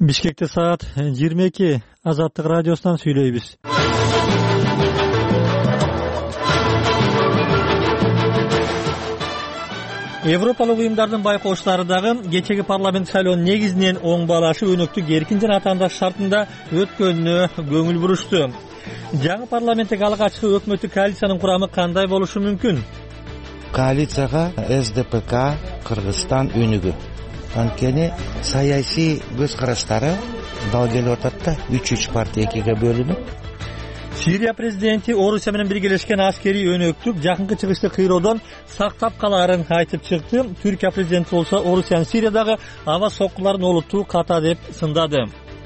Бишкекте саат 22. Азаттык радиосунан сүйлөйбүз. Европалык уюмдардын байкоочлары дагы кечеги парламент шайлоонун негизинен оң баалашып, өнөктүк эркин жана атаандаш шартында өткөнүнө көңүл бурушту. Жаңы парламенттеги алгачкы өкмөттүк коалициянын курамы кандай болушу мүмкүн? Коалицияга СДПК, Кыргызстан өнүгү. Анткени саясий көз караштары дал келип атат да, 3 партия экиге бөлүнүп. Сирия президенти Орусия менен биргелешкен аскерий өнөктүк жакынкы чыгышты кыйроодон сактап калаарын айтып чыкты. Түркия президенти болсо Орусиянын Сириядагы аба соккуларын олуттуу ката деп сындады.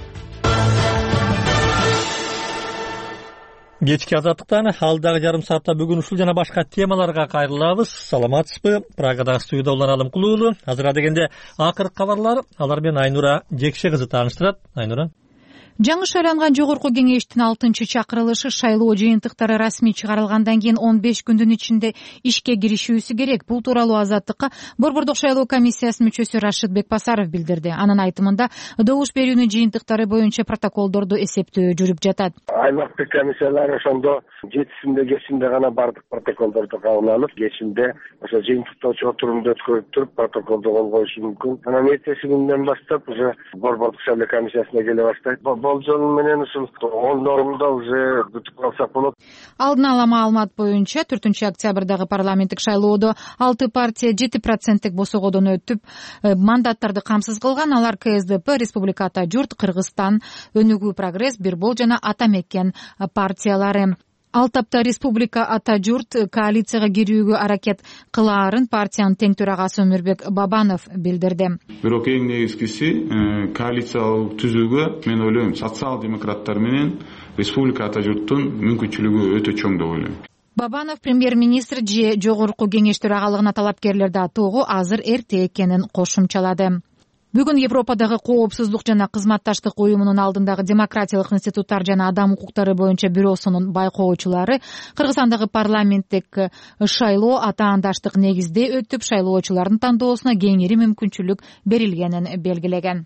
Кечки азаттыктан алдагы жарым саатта бүгүн ушул жана башка темаларга кайрылабыз. Саламатсызбы? Прагадагы студияда Улан Алым Кулуулу. Азыр дегенде акыркы кабарлар, алар менен Айнура Жекше кызы тааныштырат. Айнура. Жаңы шайланган жогорку кеңештин 6-чакырылышы шайлоо жыйынтыктары расмий чыгарылгандан кийин 15 күндүн ичинде ишке киришүүсү керек. Бул тууралуу Азаттыкка Борбордук шайлоо комиссиясынын мүчөсү Рашид Бекбасаров билдирди. Анын айтымында добуш берүүнүн жыйынтыктары боюнча протоколдорду эсептөө жүрүп жатат. Аймактык комиссиялар ошондо 7-кечинде гана бардык протоколдорду кабыл алып, кечинде ошо жыйынтыктоочу отурумду өткөрүп туруп протоколду кол коюшу мүмкүн. Анан эртеси күндөн баштап уже Борбордук шайлоо комиссиясына келе баштайт. Болжол менен ушул 10 нормда уже бүтүп калсак болот. Алдын ала маалымат боюнча 4-октябрдагы парламенттик шайлоодо 6 партия 7% босогодон өтүп, мандаттарды камсыз кылган. Алар КСДП, Республика Ата Журт, Кыргызстан, Өнүгүү Прогресс, Бирбол жана Ата Мекен партиялары. Ал тапта Республика Ата Журт коалицияга кирүүгө аракет кылаарын партиянын тең төрагасы Өмүрбек Бабанов билдирди. Бирок эң негизгиси коалиция түзүүгө мен ойлойм социал-демократтар менен Республика Ата Журттун мүмкүнчүлүгү өтө чоң деп ойлойм. Бабанов премьер-министр же жогорку кеңеш төрагалыгына талапкерлерди атоого азыр эрте экенин кошумчалады. Бүгүн Европадагы коопсуздук жана кызматташтык уюмунун алдындагы демократиялык институттар жана адам укуктары боюнча бюросунун байкоочулары Кыргызстандагы парламенттик шайлоо атаандаштык негизде өтүп, шайлоочулардын тандоосуна кеңири мүмкүнчүлүк берилгенин белгилеген.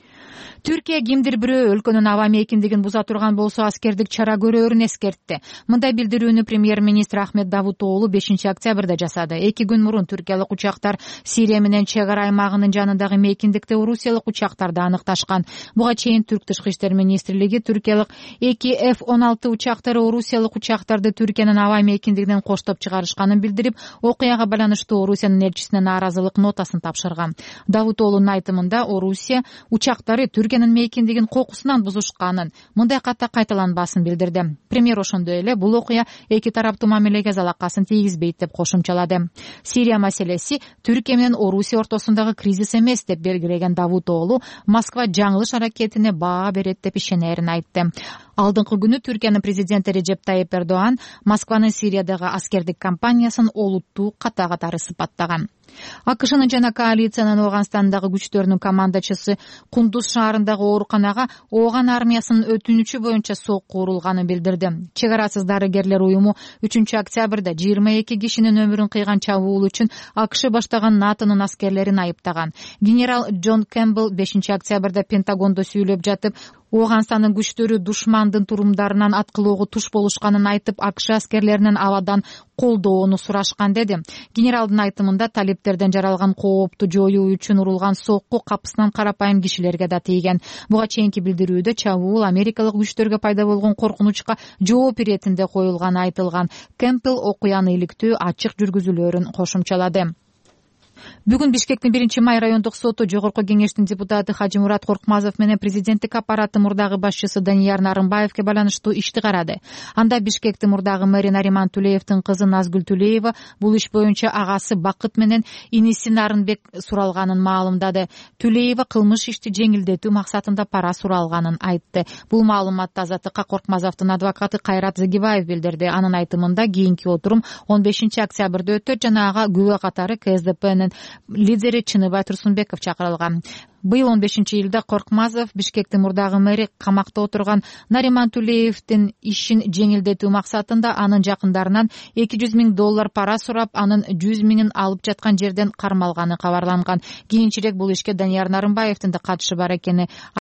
Түркия кимдир бирөө өлкөнүн аба мейкиндигин буза турган болсо аскердик чара көрөөрүн эскертти. Мындай билдирүүнү премьер-министр Ахмет Давутоглу 5-октябрда жасады. 2 күн мурун түркиялык учактар Сирия менен чек ара аймагынын жанындагы мейкиндикте орусиялык учактарды аныкташкан. Буга чейин Түрк тышкы иштер министрлиги түркиялык 2 F-16 учактары орусиялык учактарды Түркиянын аба мейкиндигинен коштоп чыгарышканын билдирип, окуяга байланыштуу Орусиянын элчисине нааразылык нотасын тапшырган. Давутоглунун айтымында Орусия учактары Түркиянын мейкиндигин кокусунан бузушканын, мындай ката кайталанбасын билдирди. Премьер ошондой эле бул окуя эки тараптуу мамилеге залакасын тийгизбейт деп кошумчалады. Сирия маселеси Түркия менен Орусия ортосундагы кризис эмес деп белгилеген Давутоглу Москва жаңылыш аракетине баа берет деп ишенерин айтты. Алдыңкы күнү Түркиянын президенти Режеп Тайип Эрдоан Москванын Сириядагы аскердик кампаниясын олуттуу ката-катары сыпаттаган. АКШнын жана коалициянын Ооганстандагы күчтөрүнүн командачысы Кундуз шаарындагы ооруканага Ооган армиясынын өтүнүчү боюнча сокку урулганын билдирди. Чек арасыз дарыгерлер уюму 3-октябрда 22 кишинин өмүрүн кыйган чабуул үчүн АКШ баштаган НАТОнун аскерлерин айыптаган. Генерал Джон Кэмпбелл 5-октябрда Пентагондо сүйлөп жатып, Ооганстандын күчтөрү душмандын турумдарынан аткылоого туш болушканын айтып, АКШ аскерлеринин абадан колдоону сурашкан деди. Генералдын айтымында талиптерден жаралган коопту жоюу үчүн урулган сокку капысынан карапайым кишилерге да тийген. Буга чейинки билдирүүдө чабуул америкалык күчтөргө пайда болгон коркунучка жооп иретинде коюлганы айтылган. Кэмпбелл окуяны иликтөө ачык жүргүзүлөөрүн кошумчалады. Бүгүн Бишкектин 1-май райондук соту жогорку кеңештин депутаты Хажимурат Коркмазов менен президенттик аппараттын мурдагы башчысы Данияр Нарымбаевге байланыштуу ишти карады. Анда Бишкектин мурдагы мэри Нариман Тулеевдин кызы Назгүл Тулеева бул иш боюнча агасы Бакыт менен иниси Нарынбек суралганын маалымдады. Тулеева кылмыш ишти жеңилдетүү максатында пара суралганын айтты. Бул маалыматты Азаттыкка Коркмазовдун адвокаты Кайрат Загибаев билдирди. Анын айтымында кийинки отурум 15-октябрда өтөт жана ага күбө катары КСДПнын лидери Чыныбай Турсунбеков чакырылган. Быйыл 15-июлда Коркмазов Бишкектин мурдагы мэри камакта отурган Нариман Тулеевдин ишин жеңилдетүү максатында анын жакындарынан $200,000 пара сурап, анын 100,000 алып жаткан жерден кармалганы кабарланган. Кийинчерээк бул ишке Данияр Нарымбаевдин да катышы бар экени